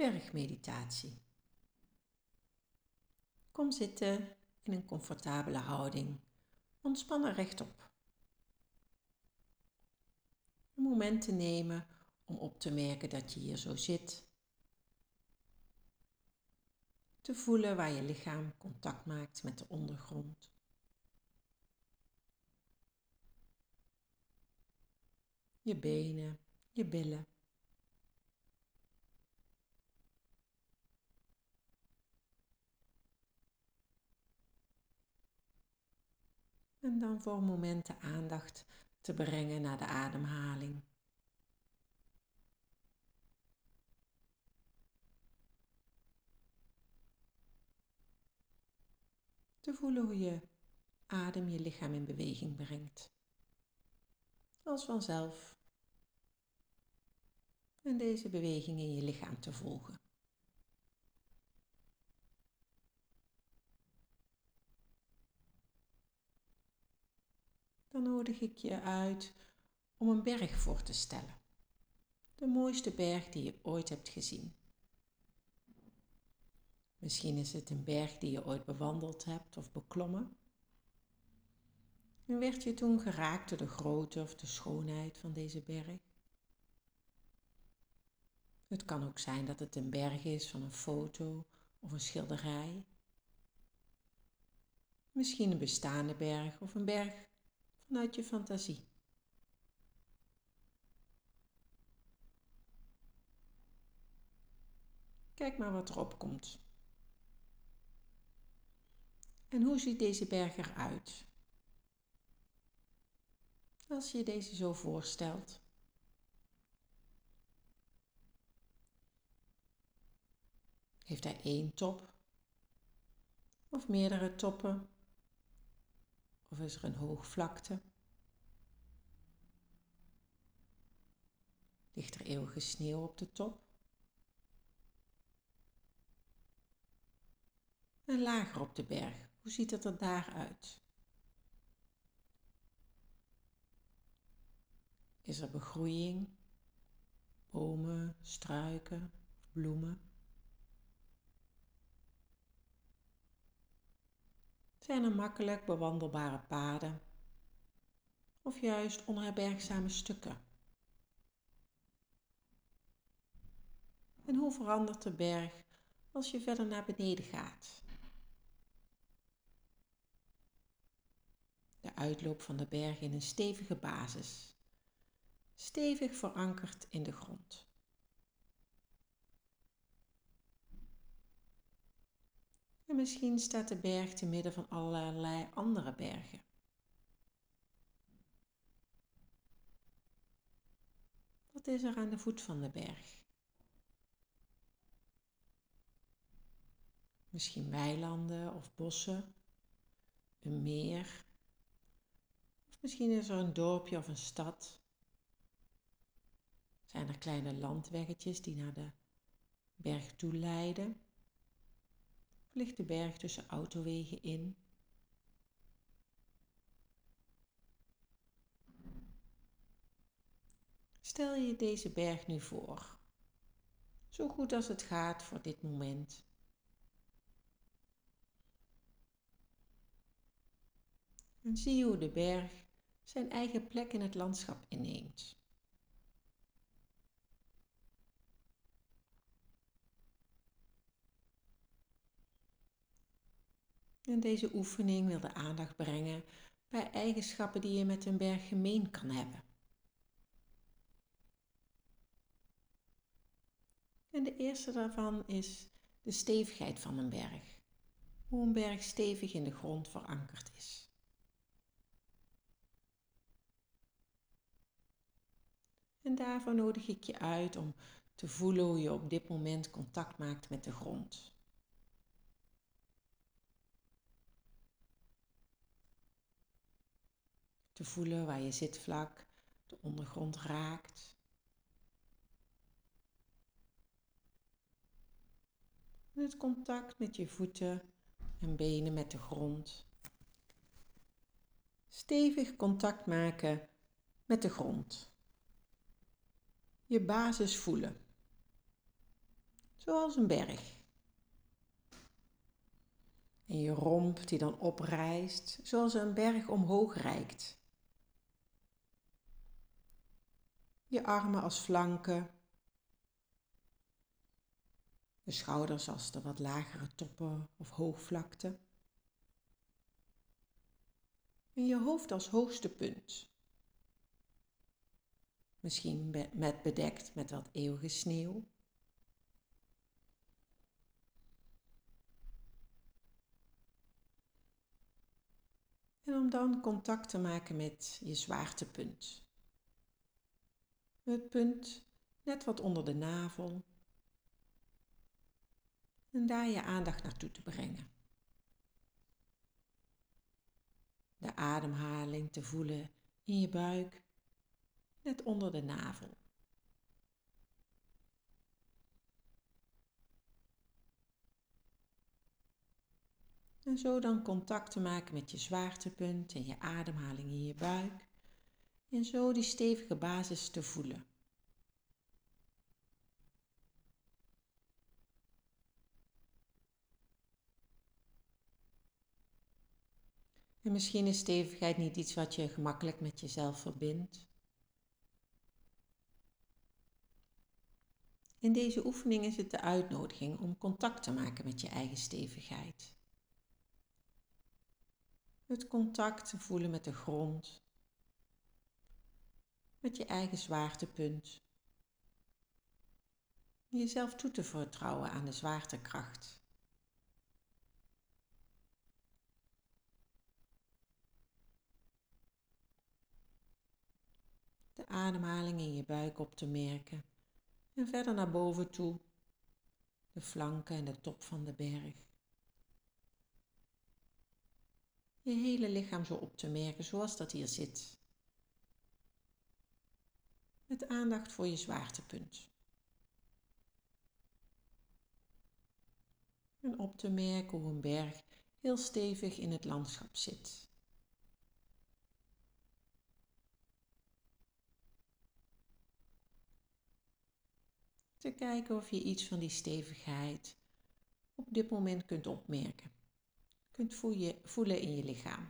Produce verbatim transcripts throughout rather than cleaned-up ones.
bergmeditatie. Kom zitten in een comfortabele houding, ontspannen rechtop. Een moment te nemen om op te merken dat je hier zo zit. Te voelen waar je lichaam contact maakt met de ondergrond. Je benen, je billen. En dan voor een moment de aandacht te brengen naar de ademhaling. Te voelen hoe je adem je lichaam in beweging brengt. Als vanzelf. En deze beweging in je lichaam te volgen. Dan nodig ik je uit om een berg voor te stellen. De mooiste berg die je ooit hebt gezien. Misschien is het een berg die je ooit bewandeld hebt of beklommen. En werd je toen geraakt door de grootte of de schoonheid van deze berg? Het kan ook zijn dat het een berg is van een foto of een schilderij. Misschien een bestaande berg of een berg vanuit je fantasie. Kijk maar wat erop komt. En hoe ziet deze berg eruit? Als je deze zo voorstelt. Heeft hij één top? Of meerdere toppen? Of is er een hoogvlakte? Ligt er eeuwige sneeuw op de top? En lager op de berg, hoe ziet het er daar uit? Is er begroeiing, bomen, struiken of bloemen? Zijn er makkelijk bewandelbare paden of juist onherbergzame stukken? En hoe verandert de berg als je verder naar beneden gaat? De uitloop van de berg in een stevige basis, stevig verankerd in de grond. En misschien staat de berg te midden van allerlei andere bergen. Wat is er aan de voet van de berg? Misschien weilanden of bossen, een meer. Of misschien is er een dorpje of een stad. Zijn er kleine landweggetjes die naar de berg toe leiden? Of ligt de berg tussen autowegen in? Stel je deze berg nu voor, zo goed als het gaat voor dit moment. En zie hoe de berg zijn eigen plek in het landschap inneemt. En deze oefening wil de aandacht brengen bij eigenschappen die je met een berg gemeen kan hebben. En de eerste daarvan is de stevigheid van een berg. Hoe een berg stevig in de grond verankerd is. En daarvoor nodig ik je uit om te voelen hoe je op dit moment contact maakt met de grond. Te voelen waar je zitvlak de ondergrond raakt. En het contact met je voeten en benen met de grond. Stevig contact maken met de grond. Je basis voelen. zoals een berg. En je romp die dan oprijst, zoals een berg omhoog reikt. Je armen als flanken. De schouders als de wat lagere toppen of hoogvlakte. En je hoofd als hoogste punt. Misschien met bedekt met wat eeuwige sneeuw. En om dan contact te maken met je zwaartepunt. Het punt net wat onder de navel. En daar je aandacht naartoe te brengen. De ademhaling te voelen in je buik, net onder de navel. En zo dan contact te maken met je zwaartepunt en je ademhaling in je buik. En zo die stevige basis te voelen. En misschien is stevigheid niet iets wat je gemakkelijk met jezelf verbindt. In deze oefening is het de uitnodiging om contact te maken met je eigen stevigheid. Het contact te voelen met de grond, met je eigen zwaartepunt. Jezelf toe te vertrouwen aan de zwaartekracht. De ademhaling in je buik op te merken en verder naar boven toe, de flanken en de top van de berg. Je hele lichaam zo op te merken zoals dat hier zit. Met aandacht voor je zwaartepunt. En op te merken hoe een berg heel stevig in het landschap zit. Te kijken of je iets van die stevigheid op dit moment kunt opmerken. Kunt voelen in je lichaam.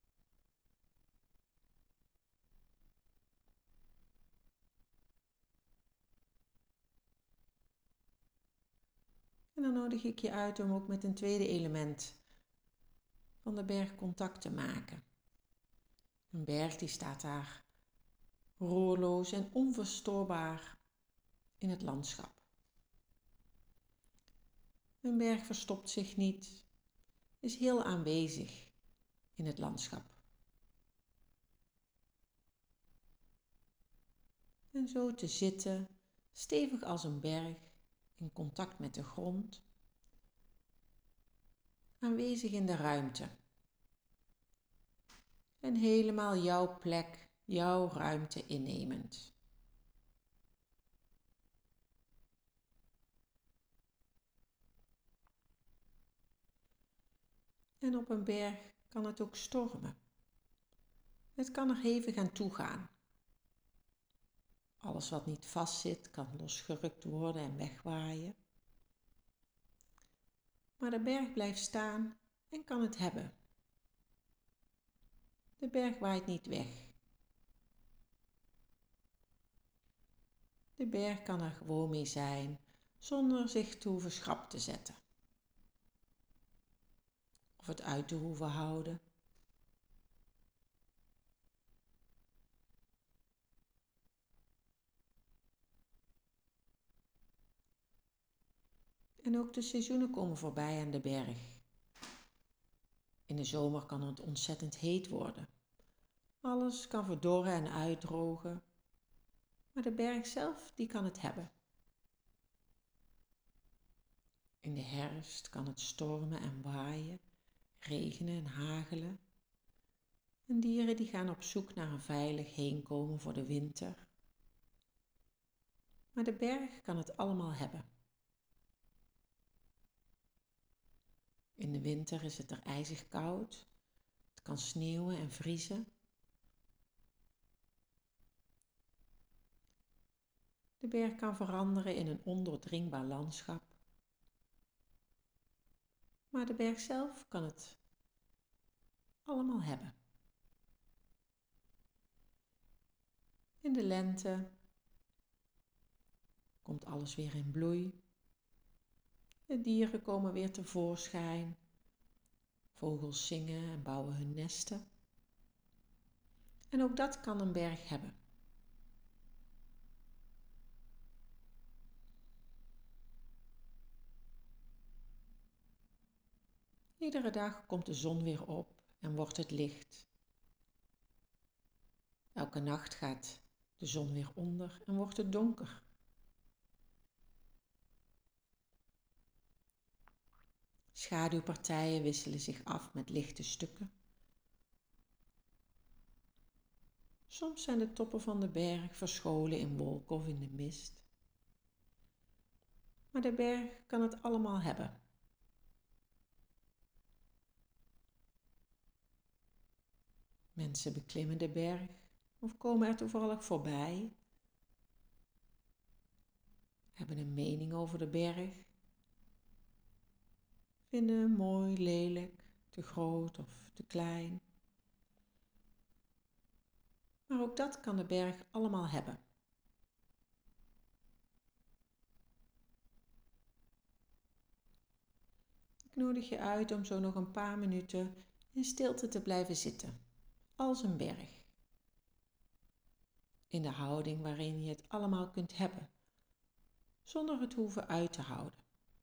En dan nodig ik je uit om ook met een tweede element van de berg contact te maken. Een berg die staat daar roerloos en onverstoorbaar in het landschap. Een berg verstopt zich niet, is heel aanwezig in het landschap. En zo te zitten, stevig als een berg, in contact met de grond, aanwezig in de ruimte. En helemaal jouw plek, jouw ruimte innemend. En op een berg kan het ook stormen. Het kan er hevig aan toegaan. Alles wat niet vastzit kan losgerukt worden en wegwaaien. Maar de berg blijft staan en kan het hebben. De berg waait niet weg. De berg kan er gewoon mee zijn, zonder zich te hoeven schrap te zetten. Of het uit te hoeven houden. En ook de seizoenen komen voorbij aan de berg. In de zomer kan het ontzettend heet worden. Alles kan verdorren en uitdrogen. Maar de berg zelf, die kan het hebben. In de herfst kan het stormen en waaien, regenen en hagelen. En dieren die gaan op zoek naar een veilig heenkomen voor de winter. Maar de berg kan het allemaal hebben. In de winter is het er ijzig koud. Het kan sneeuwen en vriezen. De berg kan veranderen in een ondoordringbaar landschap Maar de berg zelf kan het allemaal hebben. In de lente komt alles weer in bloei. De dieren komen weer tevoorschijn. Vogels zingen en bouwen hun nesten. En ook dat kan een berg hebben. Iedere dag komt de zon weer op en wordt het licht. Elke nacht gaat de zon weer onder en wordt het donker. Schaduwpartijen wisselen zich af met lichte stukken. Soms zijn de toppen van de berg verscholen in wolken of in de mist. Maar de berg kan het allemaal hebben. Mensen beklimmen de berg of komen er toevallig voorbij, hebben een mening over de berg, vinden hem mooi, lelijk, te groot of te klein. Maar ook dat kan de berg allemaal hebben. Ik nodig je uit om zo nog een paar minuten in stilte te blijven zitten, als een berg. In de houding waarin je het allemaal kunt hebben, zonder het hoeven uit te houden.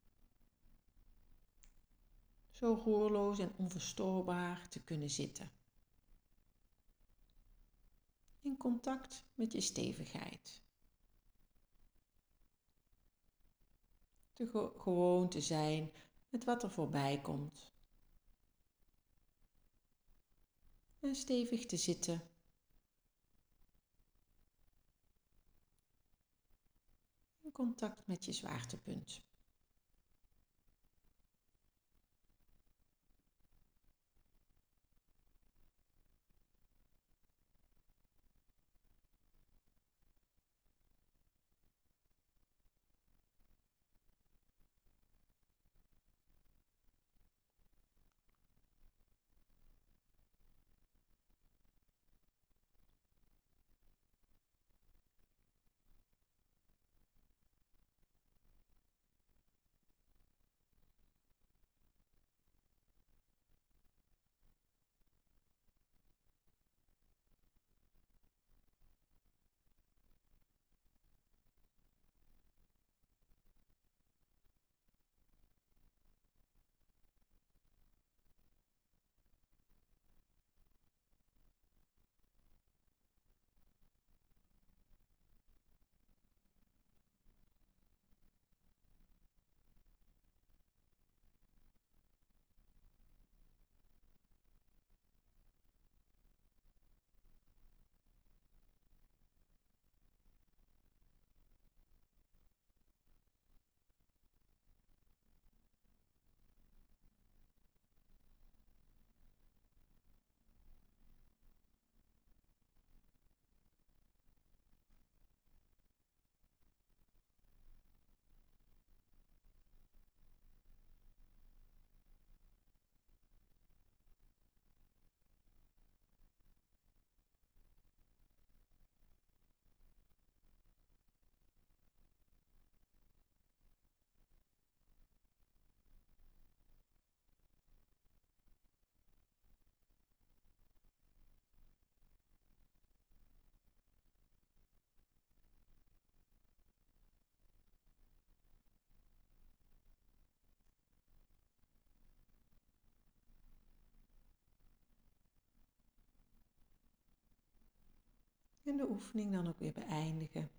Zo roerloos en onverstoorbaar te kunnen zitten. In contact met je stevigheid. Te ge- gewoon te zijn met wat er voorbij komt. En stevig te zitten. In contact met je zwaartepunt. En de oefening dan ook weer beëindigen.